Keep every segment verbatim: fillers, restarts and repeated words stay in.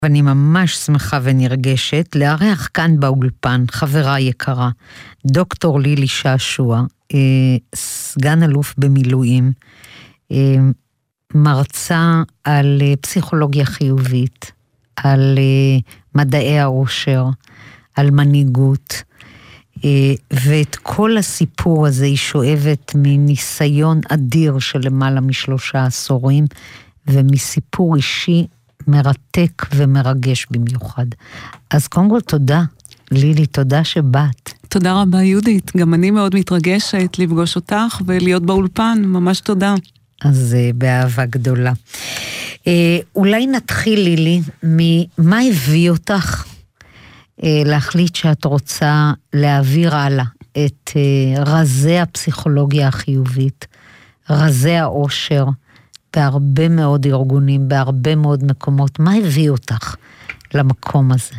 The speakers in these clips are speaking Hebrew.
ואני ממש שמחה ונרגשת לארח כאן באולפן, חברה יקרה, דוקטור לילי שעשוע, סגן אלוף במילואים, מרצה על פסיכולוגיה חיובית, על מדעי העושר, על מנהיגות, ואת כל הסיפור הזה היא שואבת מניסיון אדיר של למעלה משלושה עשורים, ומסיפור אישי מרתק ומרגש במיוחד. אז קודם כל תודה, לילי, תודה שבאת. תודה רבה יהודית, גם אני מאוד מתרגשת לפגוש אותך ולהיות באולפן, ממש תודה. אז באהבה גדולה. אולי נתחיל לילי, ממה הביא אותך להחליט שאת רוצה להעביר הלאה את רזי הפסיכולוגיה החיובית, רזי העושר, בהרבה מאוד ארגונים, בהרבה מאוד מקומות. מה הביא אותך למקום הזה?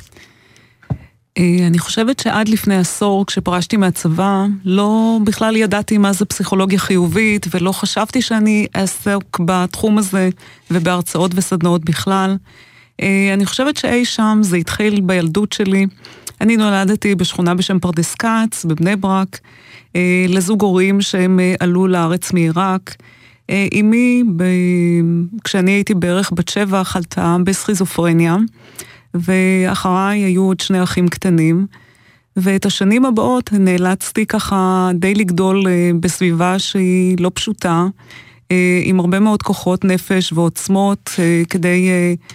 אני חושבת שעד לפני עשור, כשפרשתי מהצבא, לא בכלל ידעתי מה זה פסיכולוגיה חיובית, ולא חשבתי שאני אעסוק בתחום הזה, ובהרצאות וסדנאות בכלל. אני חושבת שאי שם זה התחיל בילדות שלי. אני נולדתי בשכונה בשם פרדס כץ, בבני ברק, לזוג הורים שהם עלו לארץ מעיראק. אמי, ב... כשאני הייתי בערך בת שבע, חלתה בסכיזופרניה, ואחריי היו עוד שני אחים קטנים, ואת השנים הבאות נאלצתי ככה די לגדול בסביבה שהיא לא פשוטה, עם הרבה מאוד כוחות נפש ועוצמות, כדי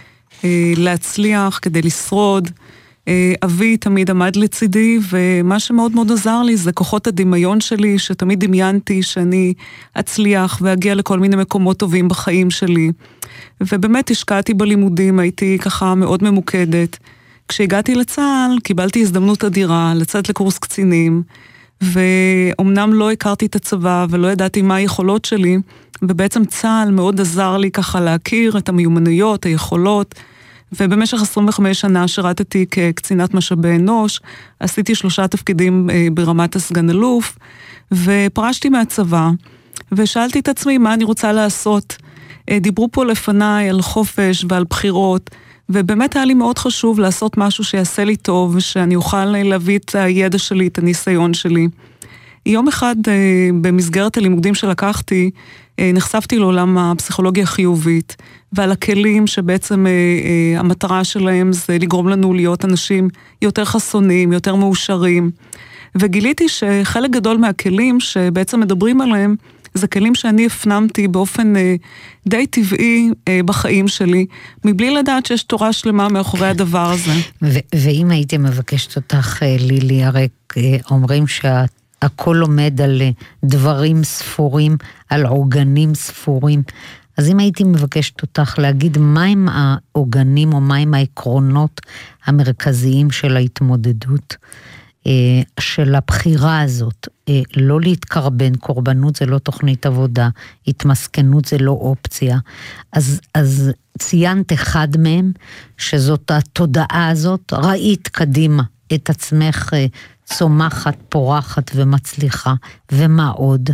להצליח, כדי לשרוד. אבי תמיד עמד לצידי, ומה שמאוד מאוד עזר לי זה כוחות הדמיון שלי, שתמיד דמיינתי שאני אצליח ואגיע לכל מיני מקומות טובים בחיים שלי. ובאמת השקעתי בלימודים, הייתי ככה מאוד ממוקדת. כשהגעתי לצה"ל, קיבלתי הזדמנות אדירה לצאת לקורס קצינים, ואומנם לא הכרתי את הצבא ולא ידעתי מה היכולות שלי, ובעצם צה"ל מאוד עזר לי ככה להכיר את המיומנויות, היכולות, ובמשך עשרים וחמש שנה שירתתי כקצינת משאבי אנוש, עשיתי שלושה תפקידים ברמת הסגן אלוף, ופרשתי מהצבא, ושאלתי את עצמי מה אני רוצה לעשות. דיברו פה לפניי על חופש ועל בחירות, ובאמת היה לי מאוד חשוב לעשות משהו שיעשה לי טוב, ושאני אוכל להביא את הידע שלי, את הניסיון שלי. יום אחד במסגרת הלימודים שלקחתי, נחשפתי לעולם הפסיכולוגיה החיובית, ועל הכלים שבעצם המטרה שלהם זה לגרום לנו להיות אנשים יותר חסונים, יותר מאושרים. וגיליתי שחלק גדול מהכלים שבעצם מדברים עליהם, זה כלים שאני הפנמתי באופן די טבעי בחיים שלי, מבלי לדעת שיש תורה שלמה מאחורי הדבר הזה. ואם הייתי מבקשת אותך, לילי, הרי אומרים שאת, הכל עומד על דברים ספורים, על עוגנים ספורים. אז אם הייתי מבקשת אותך להגיד מהם העוגנים או מהם העקרונות המרכזיים של ההתמודדות, של הבחירה הזאת, לא להתקרבן, קורבנות זה לא תוכנית עבודה, התמסכנות זה לא אופציה. אז, אז ציינת אחד מהם, שזאת התודעה הזאת, ראית קדימה את עצמך צומחת, פורחת ומצליחה, ומה עוד?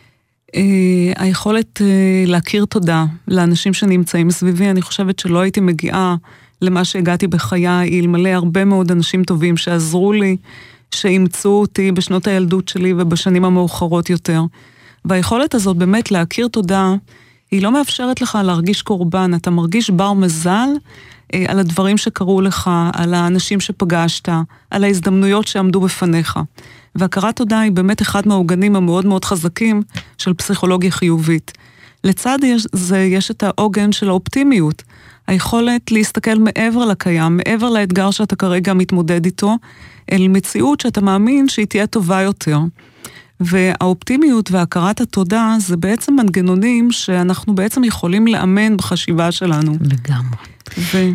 היכולת להכיר תודה לאנשים שנמצאים סביבי, אני חושבת שלא הייתי מגיעה למה שהגעתי בחיי, אלמלא הרבה מאוד אנשים טובים שעזרו לי, שאימצו אותי בשנות הילדות שלי ובשנים המאוחרות יותר. והיכולת הזאת באמת להכיר תודה, היא לא מאפשרת לך להרגיש קורבן, אתה מרגיש בר מזל אה, על הדברים שקרו לך, על האנשים שפגשת, על ההזדמנויות שעמדו בפניך. והכרת תודה היא באמת אחד מהעוגנים המאוד מאוד חזקים של פסיכולוגיה חיובית. לצד זה יש את העוגן של האופטימיות, היכולת להסתכל מעבר לקיים, מעבר לאתגר שאתה כרגע מתמודד איתו, אל מציאות שאתה מאמין שהיא תהיה טובה יותר. והאופטימיות והכרת התודה זה בעצם מנגנונים שאנחנו בעצם יכולים לאמן בחשיבה שלנו. לגמרי.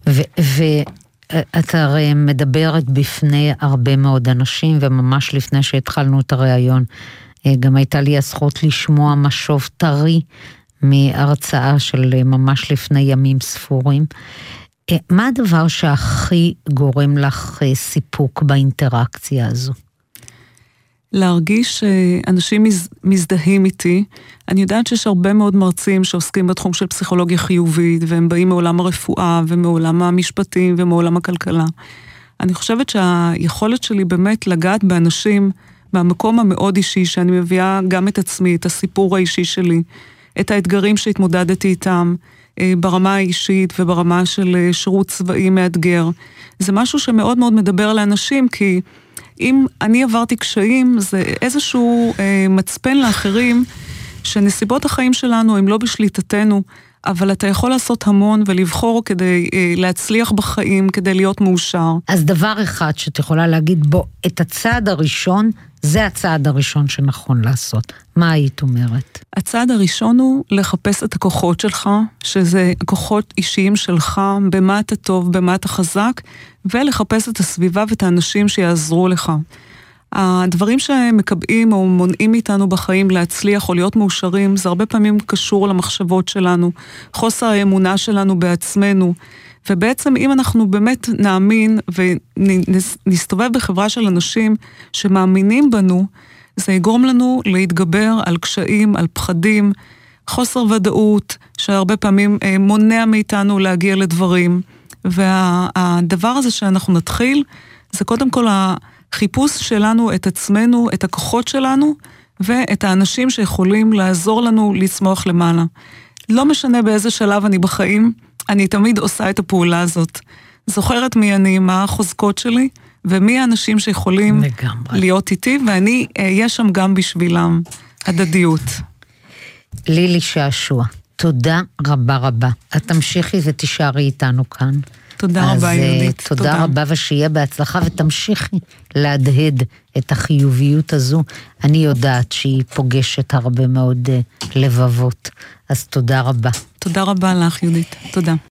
ואת הרי מדברת בפני הרבה מאוד אנשים, וממש לפני שהתחלנו את הרעיון, גם הייתה לי הזכות לשמוע משוב טרי, מהרצאה של ממש לפני ימים ספורים. מה הדבר שהכי גורם לך סיפוק באינטראקציה הזו? להרגיש שאנשים מזדהים איתי. אני יודעת שיש הרבה מאוד מרצים שעוסקים בתחום של פסיכולוגיה חיובית, והם באים מעולם הרפואה ומעולם המשפטים ומעולם הכלכלה. אני חושבת שהיכולת שלי באמת לגעת באנשים מהמקום המאוד אישי, שאני מביאה גם את עצמי, את הסיפור האישי שלי, את האתגרים שהתמודדתי איתם, ברמה האישית וברמה של שירות צבאי מאתגר. זה משהו שמאוד מאוד מדבר לאנשים, כי אם אני עברתי קשיים, זה איזשהו אה, מצפן לאחרים, שנסיבות החיים שלנו הם לא בשליטתנו, אבל אתה יכול לעשות המון ולבחור כדי אה, להצליח בחיים, כדי להיות מאושר. אז דבר אחד שאת יכולה להגיד בו, את הצעד הראשון, זה הצעד הראשון שנכון לעשות. מה היית אומרת? הצעד הראשון הוא לחפש את הכוחות שלך, שזה הכוחות אישיים שלך, במה אתה טוב, במה אתה חזק, ולחפש את הסביבה ואת האנשים שיעזרו לך. הדברים שמקבעים או מונעים איתנו בחיים להצליח או להיות מאושרים, זה הרבה פעמים קשור למחשבות שלנו, חוסר האמונה שלנו בעצמנו, ובעצם אם אנחנו באמת נאמין ונסתובב בחברה של אנשים שמאמינים בנו, זה יגרום לנו להתגבר על קשיים, על פחדים, חוסר ודאות, שהרבה פעמים מונע מאיתנו להגיע לדברים. והדבר הזה שאנחנו נתחיל, זה קודם כל החיפוש שלנו את עצמנו, את הכוחות שלנו, ואת האנשים שיכולים לעזור לנו לצמוח למעלה. לא משנה באיזה שלב אני בחיים, אני תמיד עושה את הפעולה הזאת. זוכרת מי אני, מה החוזקות שלי, ומי האנשים שיכולים לגמרי להיות איתי, ואני אהיה שם גם בשבילם. הדדיות. לילי שעשוע, תודה רבה רבה. את תמשיכי ותישארי איתנו כאן. תודה רבה יהודית. תודה, תודה רבה ושיהיה בהצלחה, ותמשיכי להדהד את החיוביות הזו. אני יודעת שהיא פוגשת הרבה מאוד לבבות. אז תודה רבה. תודה רבה לך יהודית. תודה.